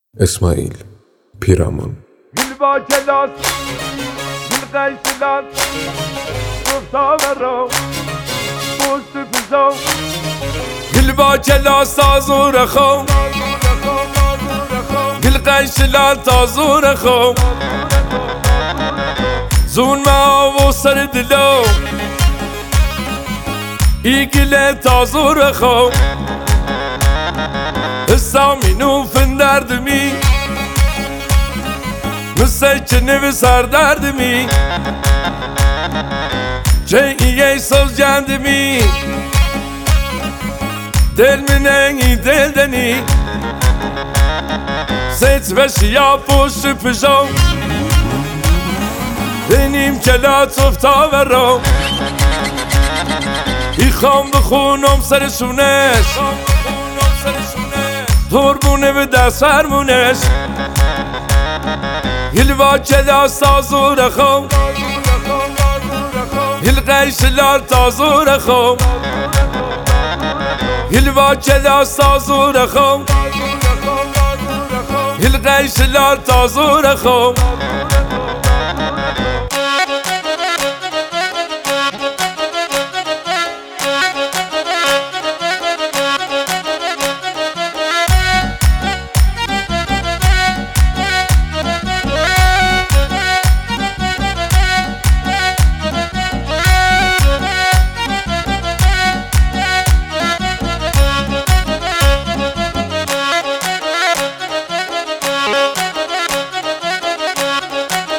اسماعیل پیرامون گل با کلاس گل قیسلان گفتا برا پشت پزا گل با کلاس تازور خو گل قیسلان تازور خو زون ما و سر دلو ای گل تازور خو اسامینو فندردمی مسکنه به سر دردمی چه ایه سوز جندمی دل منی دل دنی ست بشیا پشت پژو بینیم کلات افتا برو ای خام بخونم سرشونش قربونه به دست فرمونش گل با کلاس تازور خو گل قیسلار تازور خو گل با کلاس تازور خو گل قیسلار تازور خو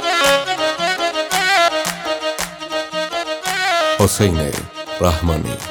حسین رحمانی